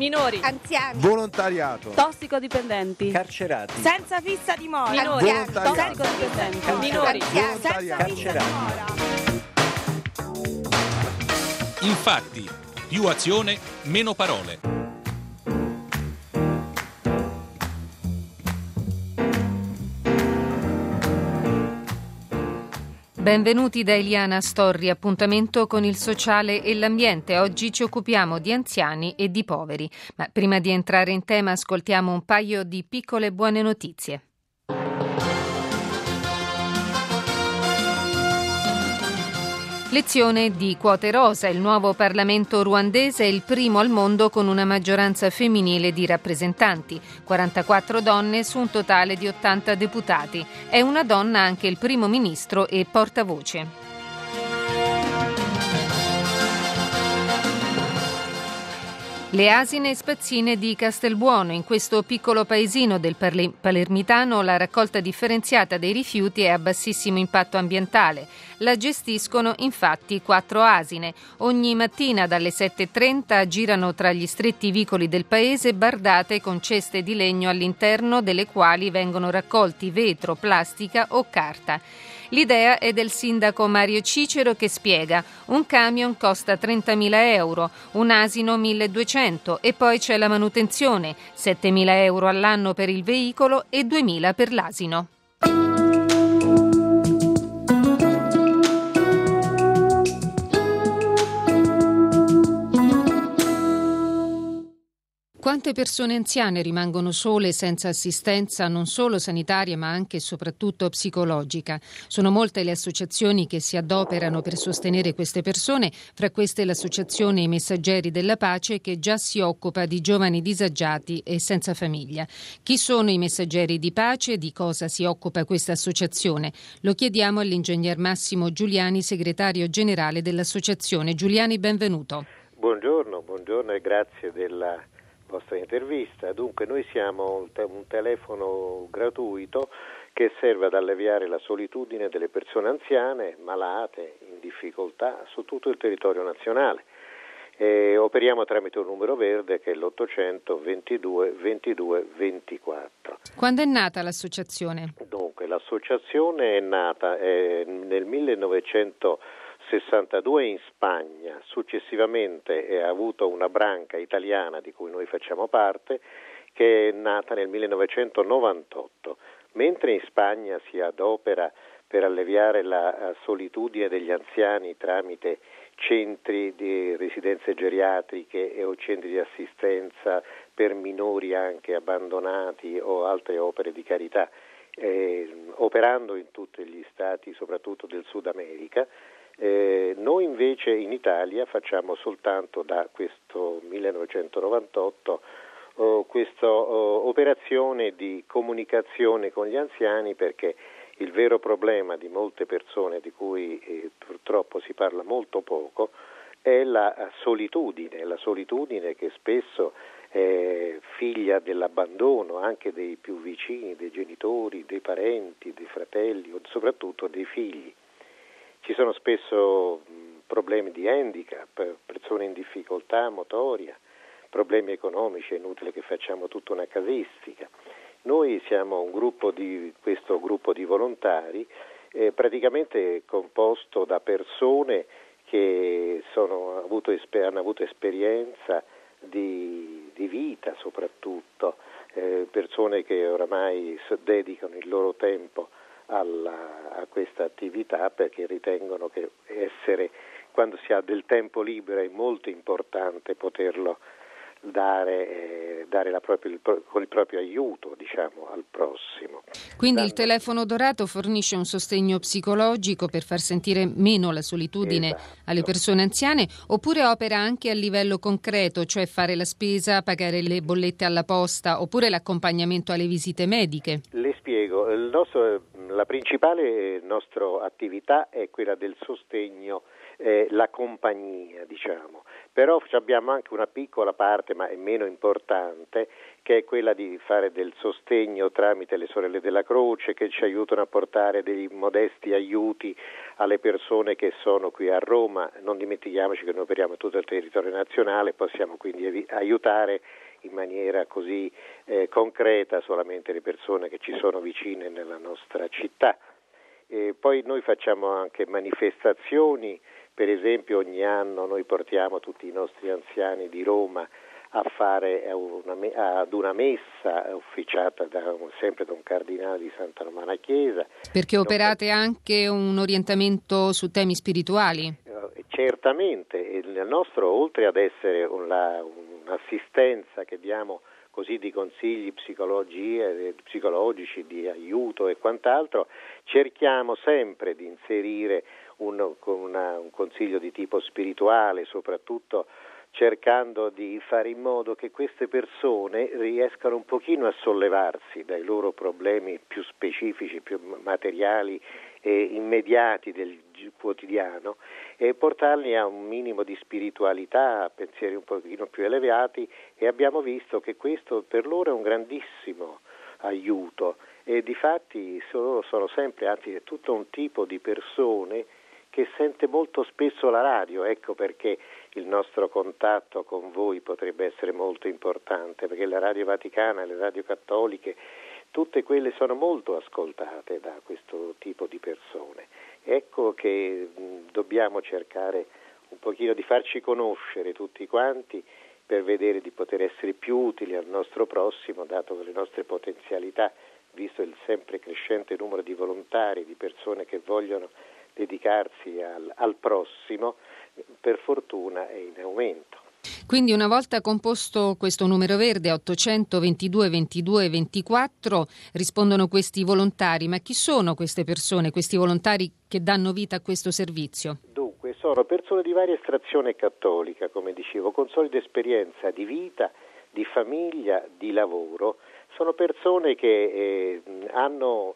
minori, anziani, volontariato, tossicodipendenti, carcerati, senza fissa dimora, minori, volontariato, tossicodipendenti, minori, anziani, senza fissa carcerati. dimora. Infatti, più azione, meno parole. Benvenuti da Eliana Storri, appuntamento con il sociale e l'ambiente. Oggi ci occupiamo di anziani e di poveri. Ma prima di entrare in tema ascoltiamo un paio di piccole buone notizie. Lezione di quote rosa. Il nuovo Parlamento ruandese è il primo al mondo con una maggioranza femminile di rappresentanti, 44 donne su un totale di 80 deputati. È una donna anche il primo ministro e portavoce. Le asine e spazzine di Castelbuono. In questo piccolo paesino del Palermitano la raccolta differenziata dei rifiuti è a bassissimo impatto ambientale. La gestiscono infatti 4 asine. Ogni mattina dalle 7:30 girano tra gli stretti vicoli del paese bardate con ceste di legno all'interno delle quali vengono raccolti vetro, plastica o carta. L'idea è del sindaco Mario Cicero che spiega: un camion costa 30.000 euro, un asino 1.200 e poi c'è la manutenzione, 7.000 euro all'anno per il veicolo e 2.000 per l'asino. Quante persone anziane rimangono sole senza assistenza non solo sanitaria ma anche e soprattutto psicologica? Sono molte le associazioni che si adoperano per sostenere queste persone, fra queste l'associazione I Messaggeri della Pace che già si occupa di giovani disagiati e senza famiglia. Chi sono i Messaggeri di Pace e di cosa si occupa questa associazione? Lo chiediamo all'ingegner Massimo Giuliani, segretario generale dell'associazione. Giuliani, benvenuto. Buongiorno e grazie della vostra intervista. Dunque noi siamo un telefono gratuito che serve ad alleviare la solitudine delle persone anziane, malate, in difficoltà su tutto il territorio nazionale. Operiamo tramite un numero verde che è l'800 22 22 24. Quando è nata l'associazione? Dunque l'associazione è nata nel 1962 in Spagna, successivamente ha avuto una branca italiana di cui noi facciamo parte che è nata nel 1998, mentre in Spagna si adopera per alleviare la solitudine degli anziani tramite centri di residenze geriatriche o centri di assistenza per minori anche abbandonati o altre opere di carità, operando in tutti gli stati soprattutto del Sud America. Noi invece in Italia facciamo soltanto da questo 1998 questa operazione di comunicazione con gli anziani, perché il vero problema di molte persone di cui purtroppo si parla molto poco è la solitudine che spesso è figlia dell'abbandono anche dei più vicini, dei genitori, dei parenti, dei fratelli o soprattutto dei figli. Ci sono spesso problemi di handicap, persone in difficoltà motoria, problemi economici, è inutile che facciamo tutta una casistica. Noi siamo questo gruppo di volontari praticamente composto da persone che hanno avuto esperienza di vita soprattutto, persone che oramai dedicano il loro tempo a questa attività perché ritengono che quando si ha del tempo libero è molto importante poterlo dare con il proprio aiuto, diciamo, al prossimo. Quindi il telefono dorato fornisce un sostegno psicologico per far sentire meno la solitudine alle persone anziane, oppure opera anche a livello concreto, cioè fare la spesa, pagare le bollette alla posta, oppure l'accompagnamento alle visite mediche? Le spiego, il nostro la principale nostra attività è quella del sostegno, la compagnia, diciamo. Però abbiamo anche una piccola parte, ma è meno importante, che è quella di fare del sostegno tramite le Sorelle della Croce, che ci aiutano a portare dei modesti aiuti alle persone che sono qui a Roma. Non dimentichiamoci che noi operiamo tutto il territorio nazionale, possiamo quindi aiutare in maniera così concreta solamente le persone che ci sono vicine nella nostra città. E poi noi facciamo anche manifestazioni, per esempio ogni anno noi portiamo tutti i nostri anziani di Roma a fare ad una messa officiata sempre da un cardinale di Santa Romana Chiesa. Perché operate anche un orientamento su temi spirituali? Certamente, il nostro, oltre ad essere un'assistenza che diamo così di consigli psicologici, di aiuto e quant'altro, cerchiamo sempre di inserire un consiglio di tipo spirituale, soprattutto cercando di fare in modo che queste persone riescano un pochino a sollevarsi dai loro problemi più specifici, più materiali e immediati del quotidiano e portarli a un minimo di spiritualità, a pensieri un pochino più elevati, e abbiamo visto che questo per loro è un grandissimo aiuto e difatti sono sempre, anzi è tutto un tipo di persone che sente molto spesso la radio, ecco perché il nostro contatto con voi potrebbe essere molto importante, perché la Radio Vaticana e le radio cattoliche, tutte quelle sono molto ascoltate da questo tipo di persone. Ecco che dobbiamo cercare un pochino di farci conoscere tutti quanti per vedere di poter essere più utili al nostro prossimo, dato le nostre potenzialità, visto il sempre crescente numero di volontari, di persone che vogliono dedicarsi al prossimo, per fortuna è in aumento. Quindi una volta composto questo numero verde 800 22 22 24 rispondono questi volontari, ma chi sono queste persone, questi volontari che danno vita a questo servizio? Dunque sono persone di varia estrazione cattolica, come dicevo, con solida esperienza di vita, di famiglia, di lavoro. Sono persone che hanno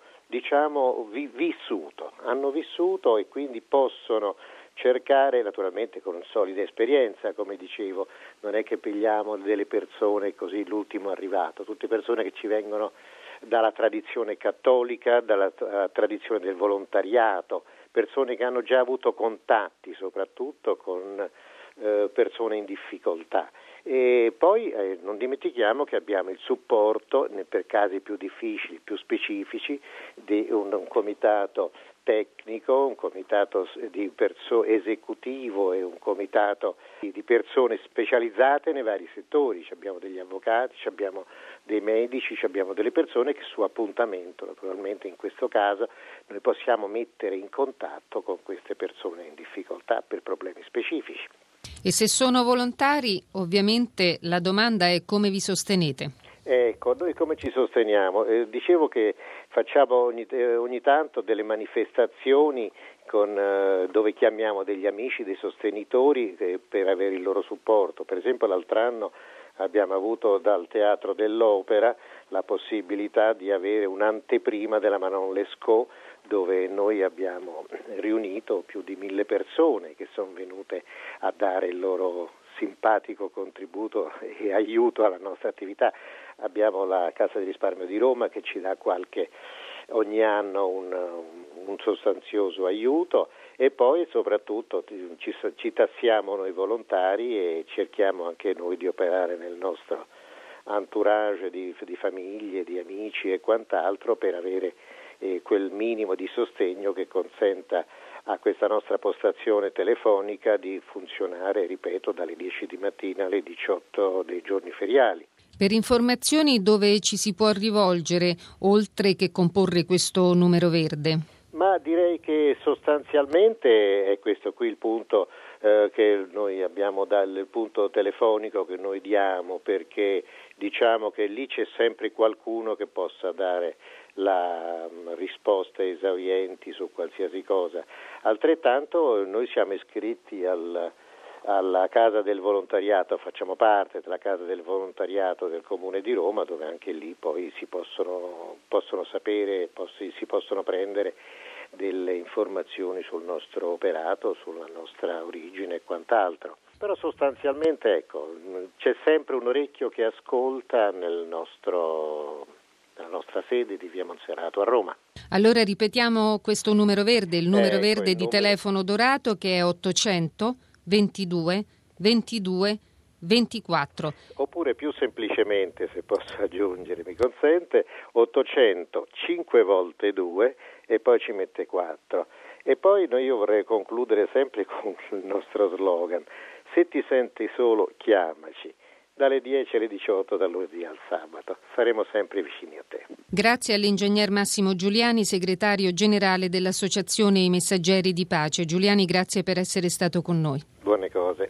vissuto e quindi possono cercare, naturalmente con solida esperienza, come dicevo, non è che pigliamo delle persone così l'ultimo arrivato, tutte persone che ci vengono dalla tradizione cattolica, dalla tradizione del volontariato, persone che hanno già avuto contatti soprattutto con persone in difficoltà. E poi non dimentichiamo che abbiamo il supporto per casi più difficili, più specifici, di un comitato tecnico, un comitato di esecutivo e un comitato di persone specializzate nei vari settori. Abbiamo degli avvocati, abbiamo dei medici, abbiamo delle persone che su appuntamento, naturalmente in questo caso, noi possiamo mettere in contatto con queste persone in difficoltà per problemi specifici. E se sono volontari, ovviamente la domanda è come vi sostenete? Ecco, noi come ci sosteniamo? Dicevo che facciamo ogni tanto delle manifestazioni dove chiamiamo degli amici, dei sostenitori per avere il loro supporto. Per esempio l'altro anno abbiamo avuto dal Teatro dell'Opera la possibilità di avere un'anteprima della Manon Lescaut, dove noi abbiamo riunito più di 1000 persone che sono venute a dare il loro simpatico contributo e aiuto alla nostra attività. Abbiamo la Cassa di risparmio di Roma che ci dà ogni anno un sostanzioso aiuto, e poi soprattutto ci tassiamo noi volontari e cerchiamo anche noi di operare nel nostro entourage di famiglie, di amici e quant'altro per avere quel minimo di sostegno che consenta a questa nostra postazione telefonica di funzionare, ripeto, dalle 10 di mattina alle 18 dei giorni feriali. Per informazioni dove ci si può rivolgere, oltre che comporre questo numero verde? Ma direi che sostanzialmente è questo qui il punto che noi abbiamo, dal punto telefonico che noi diamo, perché diciamo che lì c'è sempre qualcuno che possa dare la risposta esaurienti su qualsiasi cosa. Altrettanto noi siamo iscritti alla Casa del Volontariato, facciamo parte della Casa del Volontariato del Comune di Roma, dove anche lì poi si possono sapere, si possono prendere delle informazioni sul nostro operato, sulla nostra origine e quant'altro. Però sostanzialmente c'è sempre un orecchio che ascolta nella nostra sede di via Monserrato a Roma. Allora ripetiamo questo numero verde, il numero verde di telefono dorato, che è 800 22 22 24. Oppure più semplicemente, se posso aggiungere, mi consente, 800 5 volte 2 e poi ci mette 4. E poi io vorrei concludere sempre con il nostro slogan: se ti senti solo, chiamaci. Dalle 10 alle 18, dal lunedì al sabato. Saremo sempre vicini a te. Grazie all'ingegner Massimo Giuliani, segretario generale dell'Associazione I Messaggeri di Pace. Giuliani, grazie per essere stato con noi. Buone cose.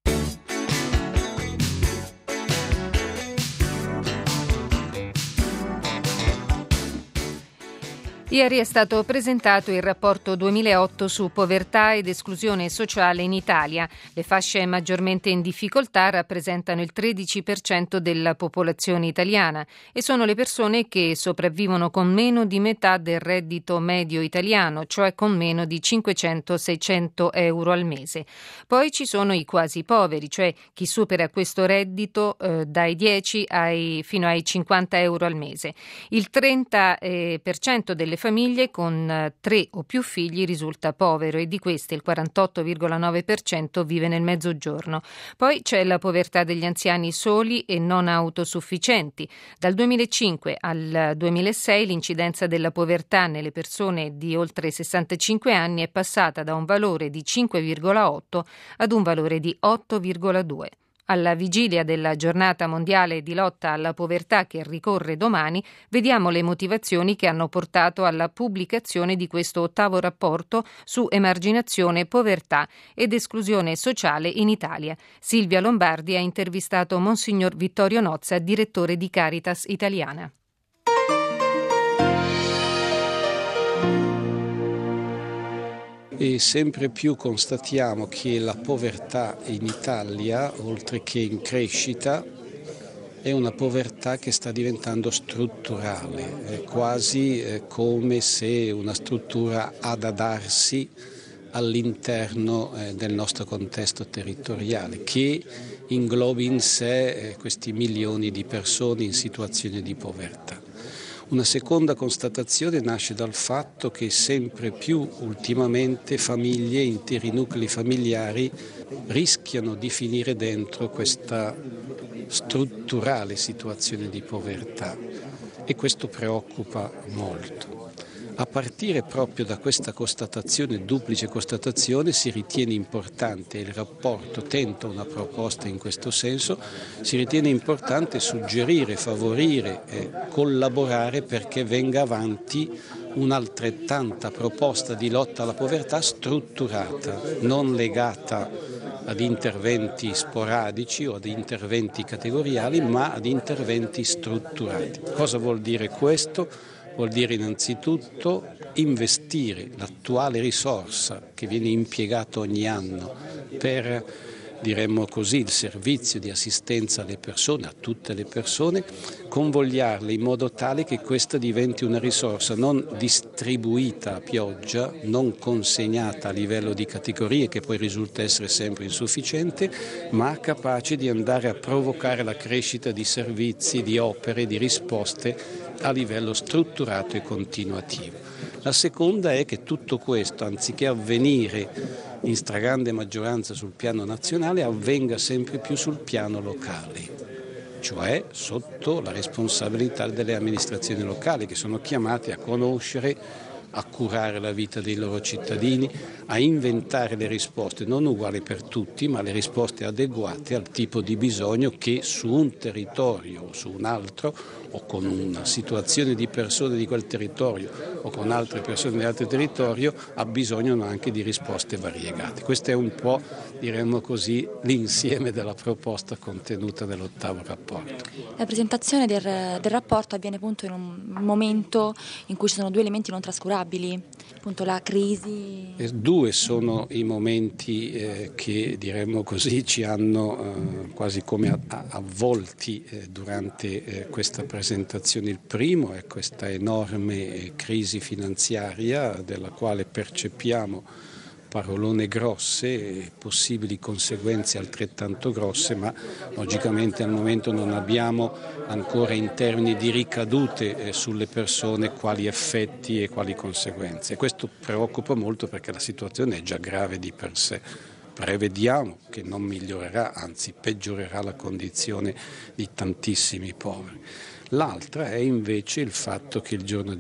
Ieri è stato presentato il rapporto 2008 su povertà ed esclusione sociale in Italia. Le fasce maggiormente in difficoltà rappresentano il 13% della popolazione italiana e sono le persone che sopravvivono con meno di metà del reddito medio italiano, cioè con meno di 500-600 euro al mese. Poi ci sono i quasi poveri, cioè chi supera questo reddito dai 10 fino ai 50 euro al mese. Il 30% delle famiglie con 3 o più figli risulta povero e di queste il 48,9% vive nel mezzogiorno. Poi c'è la povertà degli anziani soli e non autosufficienti. Dal 2005 al 2006 l'incidenza della povertà nelle persone di oltre 65 anni è passata da un valore di 5,8 ad un valore di 8,2. Alla vigilia della giornata mondiale di lotta alla povertà che ricorre domani, vediamo le motivazioni che hanno portato alla pubblicazione di questo 8° rapporto su emarginazione, povertà ed esclusione sociale in Italia. Silvia Lombardi ha intervistato Monsignor Vittorio Nozza, direttore di Caritas Italiana. E sempre più constatiamo che la povertà in Italia, oltre che in crescita, è una povertà che sta diventando strutturale, è quasi come se una struttura adadarsi all'interno del nostro contesto territoriale, che inglobi in sé questi milioni di persone in situazioni di povertà. Una seconda constatazione nasce dal fatto che sempre più ultimamente famiglie, interi nuclei familiari rischiano di finire dentro questa strutturale situazione di povertà e questo preoccupa molto. A partire proprio da questa constatazione, duplice constatazione, si ritiene importante, il rapporto tenta una proposta in questo senso, si ritiene importante suggerire, favorire e collaborare perché venga avanti un'altrettanta proposta di lotta alla povertà strutturata, non legata ad interventi sporadici o ad interventi categoriali, ma ad interventi strutturati. Cosa vuol dire questo? Vuol dire innanzitutto investire l'attuale risorsa che viene impiegata ogni anno per, diremmo così, il servizio di assistenza alle persone, a tutte le persone, convogliarle in modo tale che questa diventi una risorsa non distribuita a pioggia, non consegnata a livello di categorie che poi risulta essere sempre insufficiente, ma capace di andare a provocare la crescita di servizi, di opere, di risposte a livello strutturato e continuativo. La seconda è che tutto questo, anziché avvenire in stragrande maggioranza sul piano nazionale, avvenga sempre più sul piano locale, cioè sotto la responsabilità delle amministrazioni locali che sono chiamate a conoscere, a curare la vita dei loro cittadini, a inventare le risposte non uguali per tutti, ma le risposte adeguate al tipo di bisogno che su un territorio o su un altro, o con una situazione di persone di quel territorio o con altre persone di altro territorio, abbisognano anche di risposte variegate. Questo è un po', diremmo così, l'insieme della proposta contenuta nell'8° rapporto. La presentazione del rapporto avviene appunto in un momento in cui ci sono 2 elementi non trascurabili. inevitabili, appunto la crisi? Due sono i momenti che, diremmo così, ci hanno quasi come avvolti durante questa presentazione. Il primo è questa enorme crisi finanziaria della quale percepiamo parolone grosse e possibili conseguenze altrettanto grosse, ma logicamente al momento non abbiamo ancora in termini di ricadute sulle persone quali effetti e quali conseguenze. Questo preoccupa molto perché la situazione è già grave di per sé. Prevediamo che non migliorerà, anzi peggiorerà la condizione di tantissimi poveri. L'altra è invece il fatto che il giorno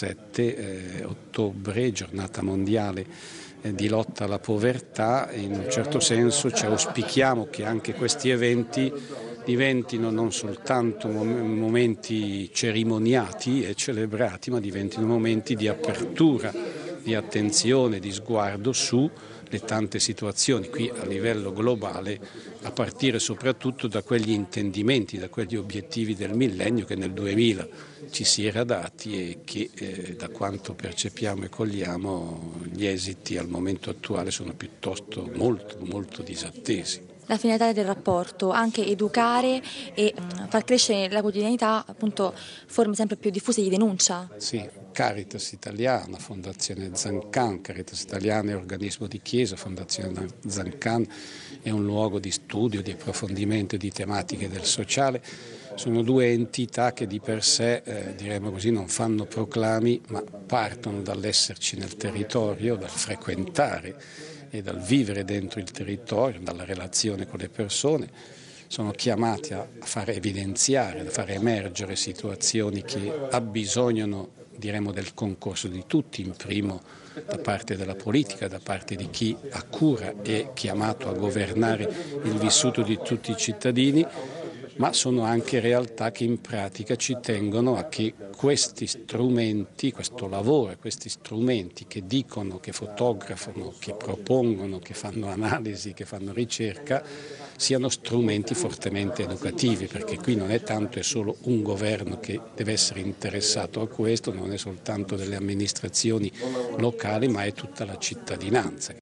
17 ottobre, giornata mondiale di lotta alla povertà, in un certo senso ci auspichiamo che anche questi eventi diventino non soltanto momenti cerimoniati e celebrati, ma diventino momenti di apertura, di attenzione, di sguardo su le tante situazioni qui a livello globale, a partire soprattutto da quegli intendimenti, da quegli obiettivi del millennio che nel 2000 ci si era dati e che da quanto percepiamo e cogliamo gli esiti al momento attuale sono piuttosto molto disattesi. La finalità del rapporto, anche educare e far crescere nella quotidianità appunto forme sempre più diffuse di denuncia. Sì, Caritas Italiana, Fondazione Zancan, Caritas Italiana è organismo di chiesa, Fondazione Zancan è un luogo di studio, di approfondimento di tematiche del sociale. Sono due entità che di per sé, diremmo così, non fanno proclami, ma partono dall'esserci nel territorio, dal frequentare e dal vivere dentro il territorio, dalla relazione con le persone. Sono chiamati a far evidenziare, a far emergere situazioni che abbisognano, diremo, del concorso di tutti, in primo da parte della politica, da parte di chi ha cura e chiamato a governare il vissuto di tutti i cittadini, ma sono anche realtà che in pratica ci tengono a che questi strumenti, questo lavoro, questi strumenti che dicono, che fotografano, che propongono, che fanno analisi, che fanno ricerca, siano strumenti fortemente educativi, perché qui non è tanto e solo un governo che deve essere interessato a questo, non è soltanto delle amministrazioni locali, ma è tutta la cittadinanza.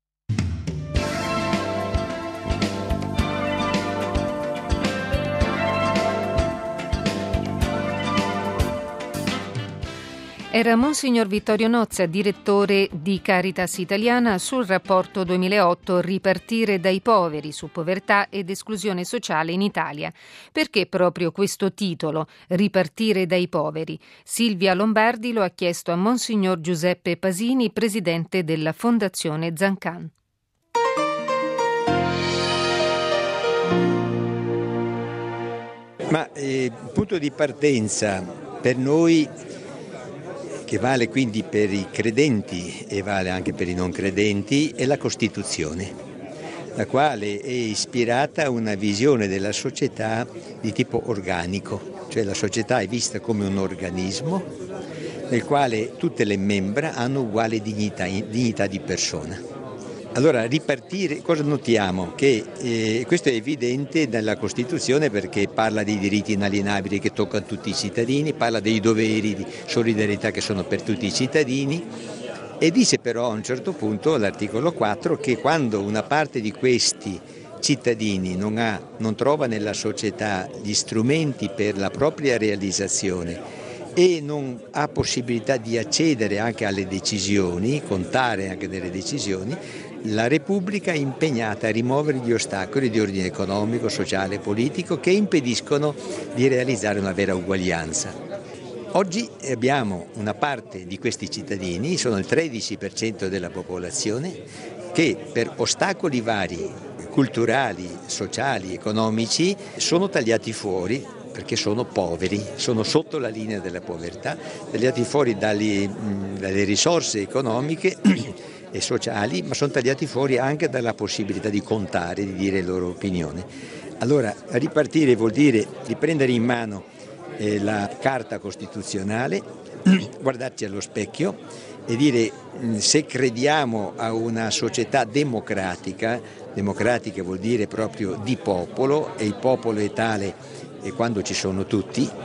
Era Monsignor Vittorio Nozza, direttore di Caritas Italiana, sul rapporto 2008 Ripartire dai poveri su povertà ed esclusione sociale in Italia. Perché proprio questo titolo, Ripartire dai poveri? Silvia Lombardi lo ha chiesto a Monsignor Giuseppe Pasini, presidente della Fondazione Zancan. Ma il punto di partenza per noi, che vale quindi per i credenti e vale anche per i non credenti, è la Costituzione, la quale è ispirata a una visione della società di tipo organico, cioè la società è vista come un organismo nel quale tutte le membra hanno uguale dignità di persona. Allora, ripartire, cosa notiamo? Che questo è evidente nella Costituzione perché parla dei diritti inalienabili che toccano tutti i cittadini, parla dei doveri di solidarietà che sono per tutti i cittadini e dice però a un certo punto, all'articolo 4, che quando una parte di questi cittadini non trova nella società gli strumenti per la propria realizzazione e non ha possibilità di accedere anche alle decisioni, contare anche delle decisioni, la Repubblica è impegnata a rimuovere gli ostacoli di ordine economico, sociale e politico che impediscono di realizzare una vera uguaglianza. Oggi abbiamo una parte di questi cittadini, sono il 13% della popolazione, che per ostacoli vari, culturali, sociali, economici, sono tagliati fuori perché sono poveri, sono sotto la linea della povertà, tagliati fuori dalle risorse economiche e sociali, ma sono tagliati fuori anche dalla possibilità di contare, di dire la loro opinione. Allora, ripartire vuol dire riprendere in mano la Carta Costituzionale, guardarci allo specchio e dire se crediamo a una società democratica vuol dire proprio di popolo, e il popolo è tale e quando ci sono tutti,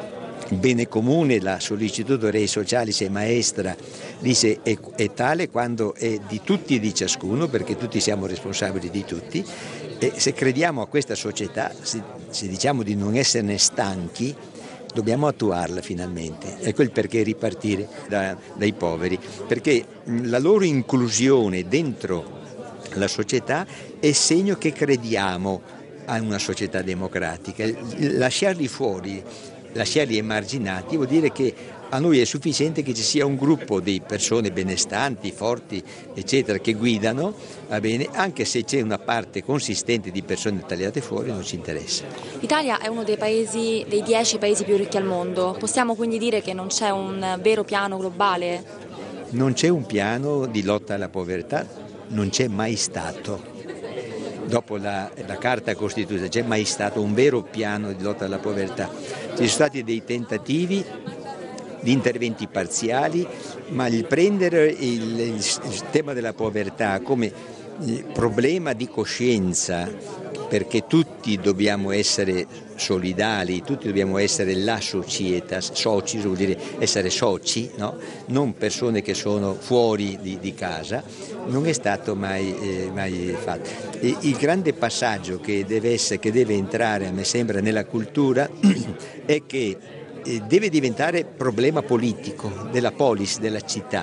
bene comune, la sollicitudo rei socialis e maestra, dice, è tale quando è di tutti e di ciascuno, perché tutti siamo responsabili di tutti, e se crediamo a questa società, se diciamo di non esserne stanchi, dobbiamo attuarla finalmente. Ecco il perché ripartire dai poveri, perché la loro inclusione dentro la società è segno che crediamo a una società democratica. Lasciarli fuori, lasciarli emarginati vuol dire che a noi è sufficiente che ci sia un gruppo di persone benestanti, forti, eccetera, che guidano, va bene, anche se c'è una parte consistente di persone tagliate fuori non ci interessa. L'Italia è uno dei 10 paesi più ricchi al mondo. Possiamo quindi dire che non c'è un vero piano globale? Non c'è un piano di lotta alla povertà, non c'è mai stato. Dopo la Carta Costituzionale c'è mai stato un vero piano di lotta alla povertà. Ci sono stati dei tentativi di interventi parziali, ma il prendere il tema della povertà come problema di coscienza, perché tutti dobbiamo essere solidali, tutti dobbiamo essere la società, soci vuol dire essere soci, no? Non persone che sono fuori di casa, non è stato mai fatto. E il grande passaggio che deve entrare, a me sembra, nella cultura è che deve diventare problema politico della polis, della città.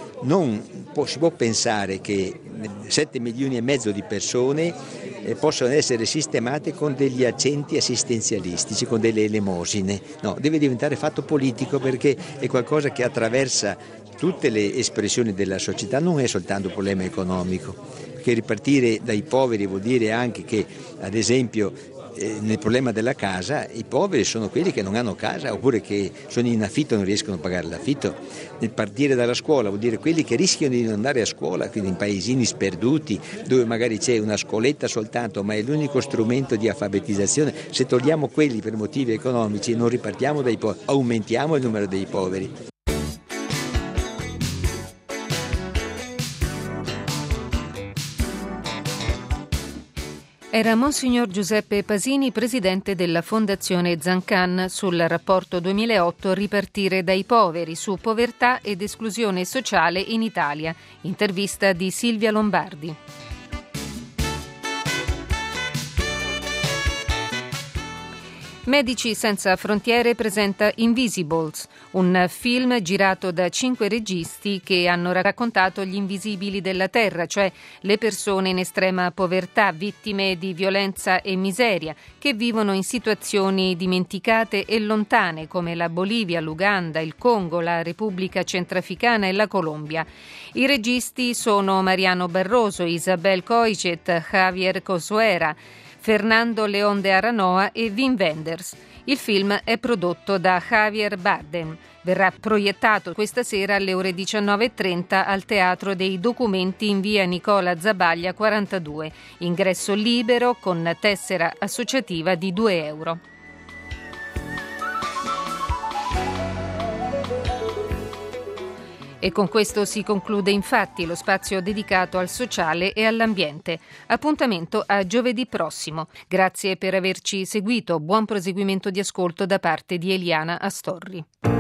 Si può pensare che 7 milioni e mezzo di persone possono essere sistemate con degli accenti assistenzialistici, con delle elemosine. No, deve diventare fatto politico, perché è qualcosa che attraversa tutte le espressioni della società, non è soltanto un problema economico, perché ripartire dai poveri vuol dire anche che, ad esempio, nel problema della casa, i poveri sono quelli che non hanno casa oppure che sono in affitto e non riescono a pagare l'affitto. Nel partire dalla scuola vuol dire quelli che rischiano di non andare a scuola, quindi in paesini sperduti dove magari c'è una scoletta soltanto, ma è l'unico strumento di alfabetizzazione. Se togliamo quelli per motivi economici non ripartiamo dai poveri, aumentiamo il numero dei poveri. Era Monsignor Giuseppe Pasini, presidente della Fondazione Zancan, sul rapporto 2008 Ripartire dai poveri su povertà ed esclusione sociale in Italia. Intervista di Silvia Lombardi. Medici Senza Frontiere presenta Invisibles, un film girato da 5 registi che hanno raccontato gli invisibili della terra, cioè le persone in estrema povertà, vittime di violenza e miseria, che vivono in situazioni dimenticate e lontane come la Bolivia, l'Uganda, il Congo, la Repubblica Centrafricana e la Colombia. I registi sono Mariano Barroso, Isabel Coixet, Javier Cosuera, Fernando León de Aranoa e Wim Wenders. Il film è prodotto da Javier Bardem. Verrà proiettato questa sera alle ore 19.30 al Teatro dei Documenti in via Nicola Zabaglia 42. Ingresso libero con tessera associativa di €2. E con questo si conclude infatti lo spazio dedicato al sociale e all'ambiente. Appuntamento a giovedì prossimo. Grazie per averci seguito. Buon proseguimento di ascolto da parte di Eliana Astorri.